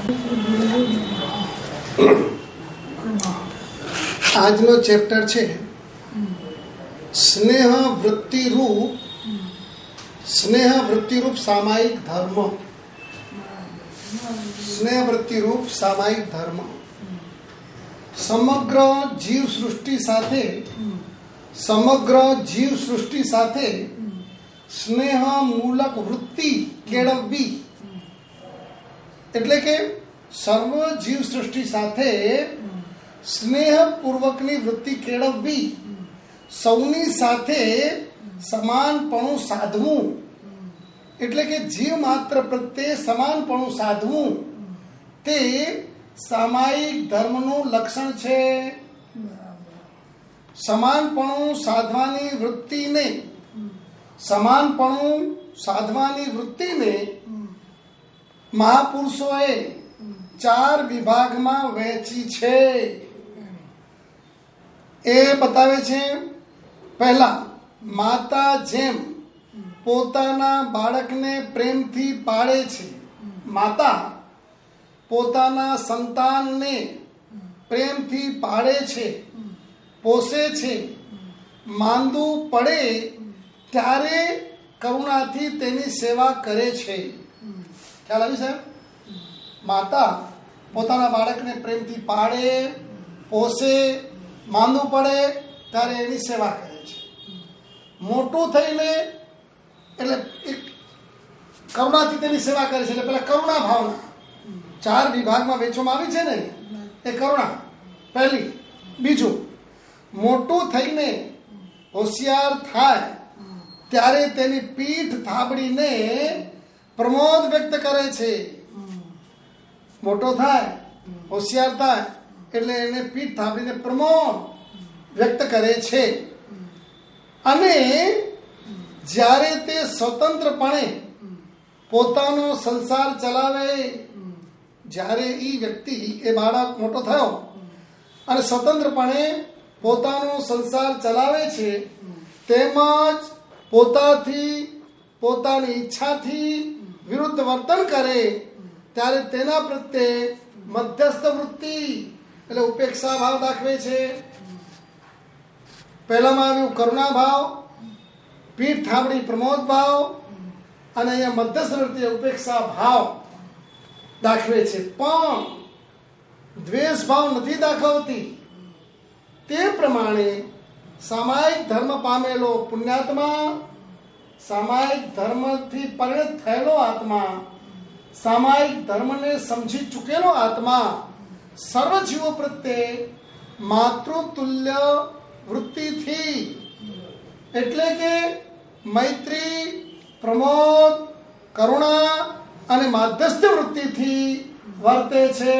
આજનો ચેપ્ટર છે સ્નેહ વૃત્તિરૂપ સામાયિક ધર્મ. સ્નેહ વૃત્તિરૂપ સામાયિક ધર્મ સમગ્ર જીવ સૃષ્ટિ સાથે સ્નેહ મૂલક વૃત્તિ કેળવવી, એટલે કે સર્વ જીવ સૃષ્ટિ સાથે સ્નેહપૂર્વકની વૃત્તિ કેળવવી, સૌની સાથે સમાનપણું સાધવું, એટલે કે જીવ માત્ર પ્રત્યે સમાનપણું સાધવું તે સામાયિક ધર્મનું લક્ષણ છે. સમાનપણું સાધવાની વૃત્તિને મહાપુરુષોએ 4 વિભાગમાં વહેંચી છે. એ બતાવે છે. પહેલા, માતા જેમ પોતાના બાળકને પ્રેમથી પાળે છે, માતા પોતાના સંતાનને પ્રેમથી પાળે છે, પોષે છે, માંદું પડે ત્યારે કરુણાથી તેની સેવા કરે છે. ખ્યાલ આવી સાહેબ? માતા પોતાના બાળકને પ્રેમથી પાળે, પોષે, માંદું પડે ત્યારે એની સેવા કરે છે. મોટું થઈને એટલે કરુણાથી તેની સેવા કરે છે, એટલે પેલા કરુણા ભાવના 4 વિભાગમાં વેચવામાં આવી છે ને, એ કરુણા પહેલી. બીજું, મોટું થઈને હોશિયાર થાય ત્યારે તેની પીઠ થાબડીને પ્રમોદ વ્યક્ત કરે છે. મોટો થાય, હોશિયાર થાય એટલે એને પીઠ થાબડીને પ્રમોદ વ્યક્ત કરે છે. અને જ્યારે તે સ્વતંત્રપણે પોતાનો સંસાર ચલાવે, જ્યારે એ વ્યક્તિ, એ બાળક મોટો થયો અને સ્વતંત્રપણે પોતાનો સંસાર ચલાવે છે, તેમજ પોતાની ઈચ્છાથી વિરુદ્ધ વર્તન કરે ત્યારે તેના પ્રત્યે મધ્યસ્થ વૃત્તિ એટલે ઉપેક્ષા ભાવ દાખવે છે. પહેલામાં આવ્યું કરુણા ભાવ, પીઠ થાબડી પ્રમોદ ભાવ, અને અહીંયા મધ્યસ્થ વૃત્તિ ઉપેક્ષા ભાવ દાખવે છે. પણ દ્વેષ ભાવ નથી દાખવતી. તે પ્રમાણે સામાયિક ધર્મ પામેલો પુણ્યાત્મા, સામાયિક ધર્મથી પરિણત થયેલો આત્મા, સામાયિક ધર્મને સમજી ચૂકેલો આત્મા સર્વ જીવો પ્રત્યે માતૃતુલ્ય વૃત્તિથી, એટલે કે મૈત્રી, પ્રમોદ, કરુણા અને માધ્યસ્થ વૃત્તિથી વર્તે છે.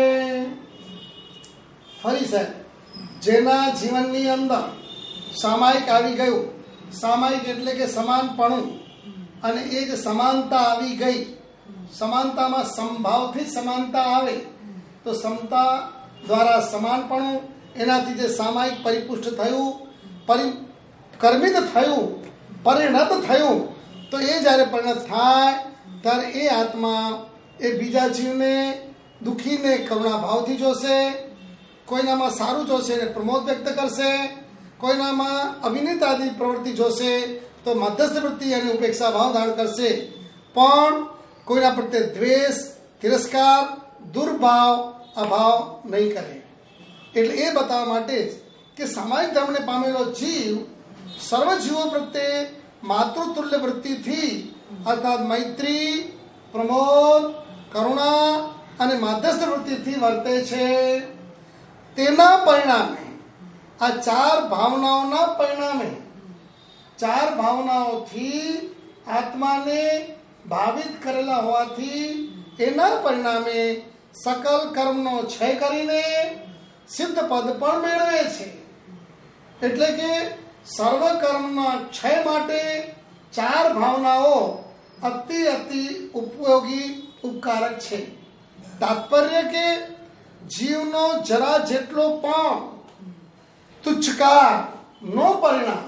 ફરી સાહેબ, જેના જીવનની અંદર સામાયિક આવી ગયું, સામાયિક એટલે કે સમાનપણું, અને એ જ સમાનતા આવી ગઈ, સમાનતામાં સમભાવથી સમાનતા આવે તો સમતા દ્વારા સમાનપણું, એનાથી જે સામાયિક પરિપુષ્ટ થયું, કર્મિત થયું, પરિણત થયું, તો એ જ્યારે પરિણત થાય ત્યારે એ આત્મા એ બીજા જીવને, દુઃખીને કરુણા ભાવથી જોશે, કોઈનામાં સારું જોશે ને પ્રમોદ વ્યક્ત કરશે, કોઈનામાં અવિનિત આદિ પ્રવૃત્તિ જોશે તો મધ્યસ્થ વૃત્તિ અને ઉપેક્ષા ભાવ ધારણ કરશે. પણ કોઈના પ્રત્યે દ્વેષ, તિરસ્કાર, દુર્ભાવ, અભાવ નહીં કરે. એટલે એ બતાવવા માટે જ કે સામાયિક ધર્મને પામેલો જીવ સર્વ જીવો પ્રત્યે માતૃતુલ્ય વૃત્તિથી, અર્થાત મૈત્રી, પ્રમોદ, કરુણા અને માધ્યસ્થ વૃત્તિથી વર્તે છે. તેના પરિણામે, આ 4 ભાવનાઓના પરિણામે, 4 ભાવનાઓથી આત્માને ભાવિત કરેલા હોવાથી એના પરિણામે સકલ કર્મનો ક્ષય કરીને સિદ્ધ પદ પણ મેળવે છે. એટલે કે સર્વ કર્મના ક્ષય માટે 4 ભાવનાઓ અતિ ઉપયોગી, ઉપકારક છે. તાત્પર્ય કે જીવનો જરા જેટલો પણ તુચ્છકાર નો પરિણામ,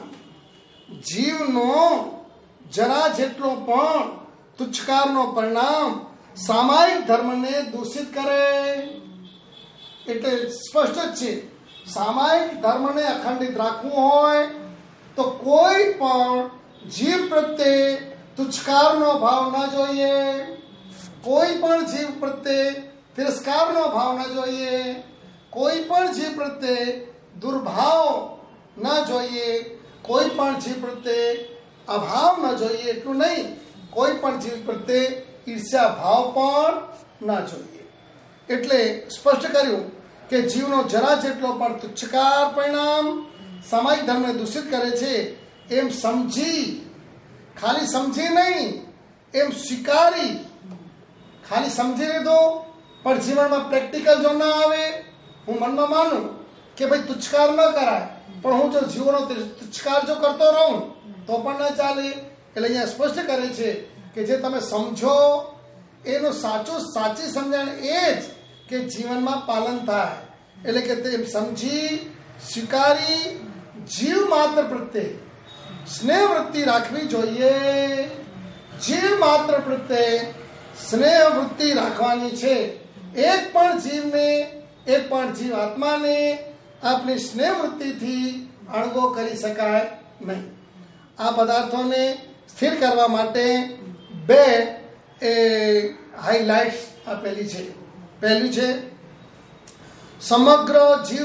જીવનો જરા જેટલો પણ તુચ્છકારનો પરિણામ સામાયિક ધર્મને દૂષિત કરે. એટલે સ્પષ્ટ જ છે, સામાયિક ધર્મને અખંડિત રાખવું હોય તો કોઈ પણ જીવ પ્રત્યે તુચ્છકારનો ભાવ ન જોઈએ, કોઈ પણ જીવ પ્રત્યે તિરસ્કારનો ભાવ ન જોઈએ, કોઈ પણ જીવ પ્રત્યે દુર્ભાવ ન જોઈએ, કોઈ પણ જીવ પ્રત્યે અભાવ ન જોઈએ. એટલું નહીં, કોઈ પણ જીવ પ્રત્યે ઈર્ષ્યા ભાવ પણ ન જોઈએ. એટલે સ્પષ્ટ કર્યું કે જીવનો જરા જેટલો પણ તુચ્છકાર પરિણામ સામાયિક ધર્મને દૂષિત કરે છે એમ સમજી, ખાલી સમજી નહીં, એમ સ્વીકારી, ખાલી સમજી લીધો પણ જીવનમાં પ્રેક્ટિકલ જો ના આવે, હું મનમાં માનું કે ભાઈ તુચ્છકાર ન કરાય, પણ હું જો જીવનો તુચ્છકાર જો કરતો રહું તો પણ ન ચાલે. એટલે અહીંયા સ્પષ્ટ કરે છે કે જે તમે સમજો એનું સાચી સમજણ એ જ કે જીવનમાં પાલન થાય. એટલે કે તે સમજી સ્વીકારી જીવ માત્ર પ્રત્યે સ્નેહ વૃત્તિ રાખવી જોઈએ. જીવ માત્ર પ્રત્યે સ્નેહ વૃત્તિ રાખવાની છે. એક પણ જીવને, એક પણ જીવ આત્માને આપણી સ્નેહ વૃત્તિથી અણગો કરી શકાય નહીં. આ પદાર્થોને સ્થિર કરવા માટે બે હાઇલાઇટ્સ આપેલી છે. પહેલું છે સમગ્ર જીવ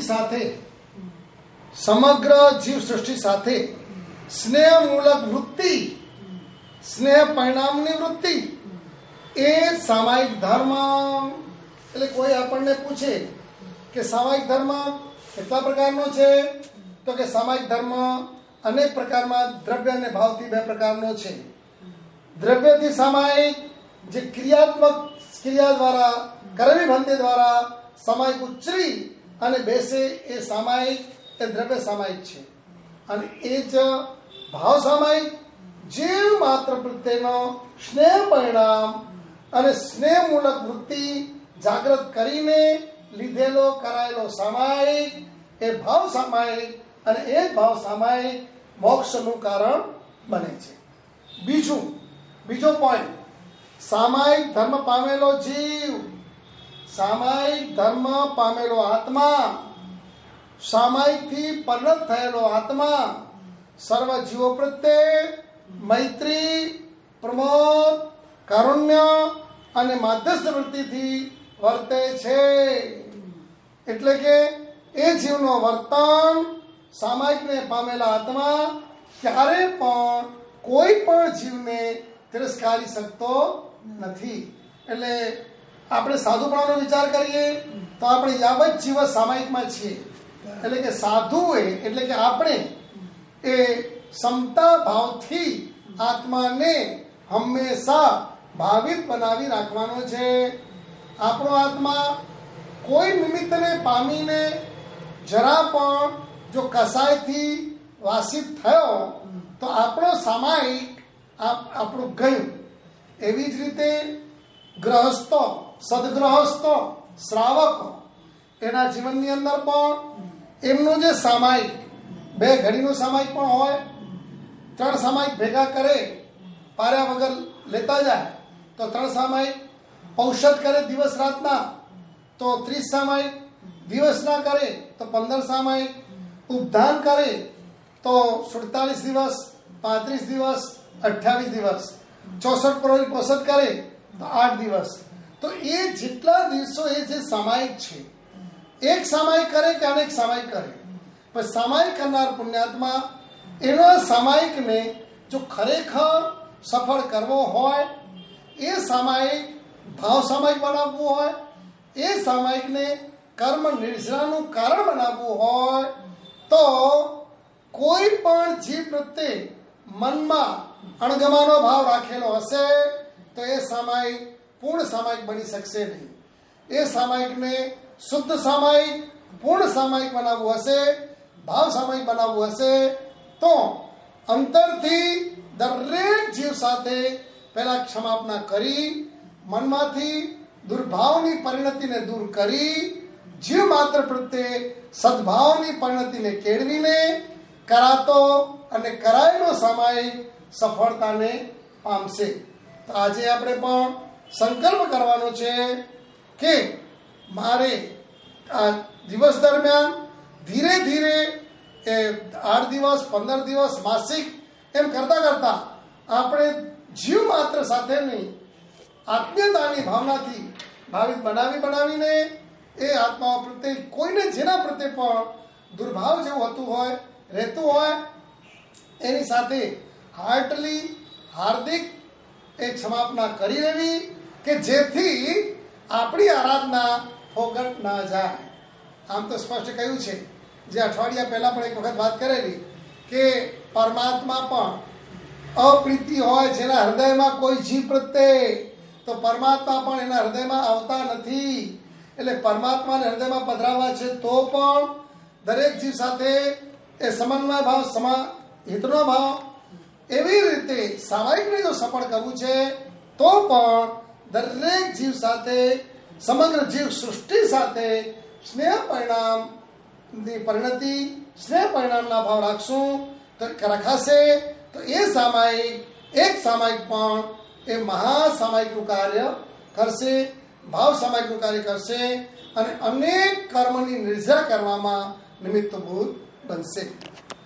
સૃષ્ટિ સાથે સ્નેહમૂલક વૃત્તિ, સ્નેહ પરિણામની વૃત્તિ એ સામાયિક ધર્મ. એટલે કોઈ આપણને પૂછે કે સામાયિક ધર્મ કેટલા પ્રકારનો છે, તો કે સામાયિક ધર્મ અનેક પ્રકારમાં દ્રવ્ય અને ભાવથી બે પ્રકારનો છે. દ્રવ્યથી સામાયિક, જે ક્રિયાત્મક ક્રિયા દ્વારા, કરવિભંતે દ્વારા સામાયિક ઉચ્ચરી અને બેસે એ સામાયિક, એ દ્રવ્ય સામાયિક છે. અને એ જ ભાવ સામાયિક, જીવ માત્ર પ્રત્યેનો સ્નેહ પરિણામ અને સ્નેહમૂલક વૃત્તિ જાગૃત કરીને લીધેલો કરાયેલો સામાયિક એ ભાવ સામાયિક, અને એ જ ભાવ સામાયિક મોક્ષનું કારણ બને છે. બીજો પોઈન્ટ, સામાયિક ધર્મ પામેલો જીવ, સામાયિક ધર્મ પામેલો આત્મા, સામાયિકથી પરિણત થયેલો આત્મા સર્વ જીવો પ્રત્યે મૈત્રી, પ્રમોદ, કારુણ્ય અને માધ્યસ્થ વૃત્તિથી વર્તે છે. એટલે કે એ જીવનો વર્તન સામાયિકને પામેલા આત્મા ક્યારે પણ કોઈ પણ જીવને તિરસ્કારી શકતો નથી. એટલે આપણે સાધુપણાનો વિચાર કરીએ તો આપણે યાવત જીવ સામાયિકમાં છીએ. એટલે કે સાધુ એટલે કે આપણે એ સમતા ભાવથી આત્માને હંમેશા ભાવિત બનાવી રાખવાનો છે. આપણો આત્મા કોઈ નિમિત્તને પામીને જરા પણ જો કસાયથી વાસિત થયો તો આપણો સામાયિક આપણું ગયું. એવી જ રીતે ગ્રહસ્થો, સદગ્રહસ્થો, શ્રાવકો એના જીવનની અંદર પણ એમનું જે સામાયિક, બે ઘડીનું સામાયિક પણ હોય, 3 સામાયિક ભેગા કરે, પાર્યા વગર લેતા જાય તો 3 સામાયિક, ઔષધ કરે દિવસ રાતના તો 30 સામાયિક, દિવસના કરે તો 15 સામાયિક, ઉપધાન કરે તો 47 દિવસ, 35 દિવસ, 28 દિવસ, 64 કરોડ પોષદ કરે તો 8 દિવસ. તો એ જેટલા દિવસો એ જે સામાયિક છે, એક સામાયિક કરે કે અનેક સામાયિક કરે, પણ સામાયિક કરનાર પુણ્યાત્મા એના સામાયિકને જો ખરેખર સફળ કરવો હોય, એ સામાયિક ભાવ સામાયિક બનાવવું હોય, એ સામાયિકને કર્મ નિર્જરાનું કારણ બનાવવું હોય તો કોઈ પણ જીવ પ્રત્યે મનમાં અણગમાનો ભાવ રાખેલો હશે તો એ સામાયિક પૂર્ણ સામાયિક બની શકશે નહીં. એ સામાયિકને શુદ્ધ સામાયિક, પૂર્ણ સામાયિક બનાવવું હશે, ભાવ સામાયિક બનાવવું હશે તો અંતરથી દરેક જીવ સાથે પહેલા ક્ષમાપના કરી, મનમાંથી દુર્ભાવની પરિણતિને દૂર કરી, જીવ માત્ર પ્રત્યે સદભાવની પરિણતિને કેળવીને કરાતો અને કરાયેલો સામાયિક સફળતાને પામશે. તો આજે આપણે પણ સંકલ્પ કરવાનો છે કે મારે આ દિવસ દરમિયાન ધીરે ધીરે એ 8 દિવસ 15 દિવસ માસિક એમ કરતાં કરતાં આપણે જીવ માત્ર સાથેની આત્મીયતાની ભાવનાથી ભાવિત બનાવીને એ આત્માઓ પ્રત્યે કોઈને જેના પ્રત્યે પણ દુર્ભાવ જેવું હતું હોય રહેતું હોય એની સાથે હાર્દિક એ ક્ષમાપના કરી લેવી કે જેથી આપણી આરાધના ફોગટ ના જાય. આમ તો સ્પષ્ટ કહ્યું છે, જે અઠવાડિયા પહેલા પણ એક વખત વાત કરેલી કે પરમાત્મા પણ અપ્રીતિ હોય જેના હૃદયમાં કોઈ જીવ પ્રત્યે, તો પરમાત્મા પણ એના હૃદયમાં આવતા નથી. એટલે પરમાત્માને હૃદયમાં પધરાવવા છે તો પણ દરેક જીવ સાથે એ સમન્વય ભાવ, હિતનો ભાવ, એવી રીતે સામાયિકને જો સફળ કરવું છે તો પણ દરેક જીવ સાથે, સમગ્ર જીવ સૃષ્ટિ સાથે સ્નેહ પરિણામની પરિણતિ, સ્નેહ પરિણામના ભાવ રાખશું તો રખાશે તો એ સામાયિક, એક સામાયિક પણ એ મહાસામાયિકનું કાર્ય કરશે, ભાવ સામાયિકનું કાર્ય કરશે અને અનેક કર્મની નિર્જા કરવામાં નિમિત્તભૂત બનશે.